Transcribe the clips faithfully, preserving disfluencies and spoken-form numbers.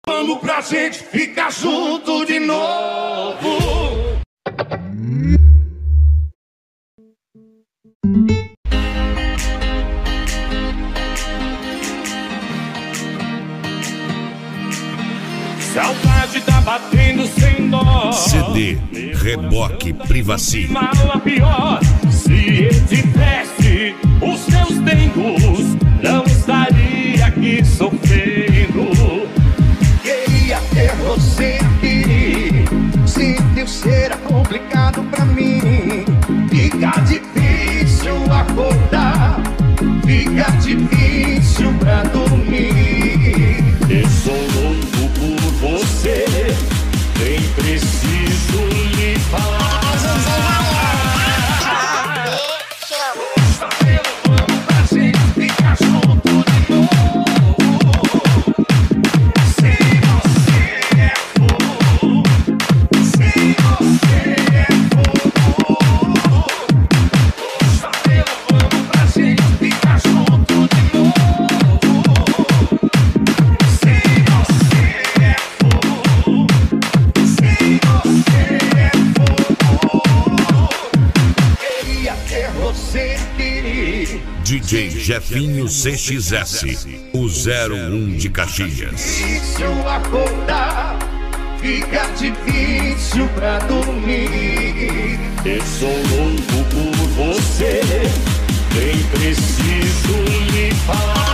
Vamos pra gente ficar junto de novo. Saudade tá batendo sem dó. C D Reboque Privacy. Mal a pior, se ele tivesse os seus tempos, não estaria aqui sofrendo. Queria ter você aqui, sentiu ser complicado pra mim. Fica difícil acordar, fica difícil pra dormir. Eu sou louco por você, nem preciso lhe falar. Vamos pra gente ficar junto de novo. Se você é fogo, se você é fogo, vamos pra gente ficar junto de novo. Se você é fogo, se você é fogo, Queria ter você aqui, D J Jefinho C X S, o zero um de Caxias. difícil acordar, fica difícil pra dormir. eu sou louco por você, nem preciso lhe falar.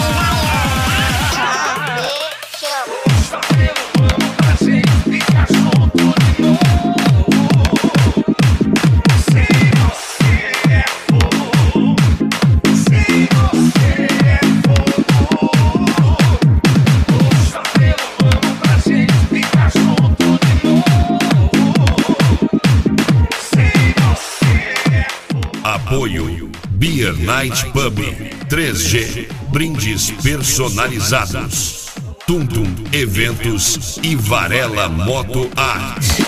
Vamos pra gente ficar junto de novo. Se você é fogo, se você é fogo, vamos pra gente ficar junto de novo. Se você é fogo. Apoio Beer Night Pub três G, brindes personalizados. Tum Tum Eventos e Varela Moto Art.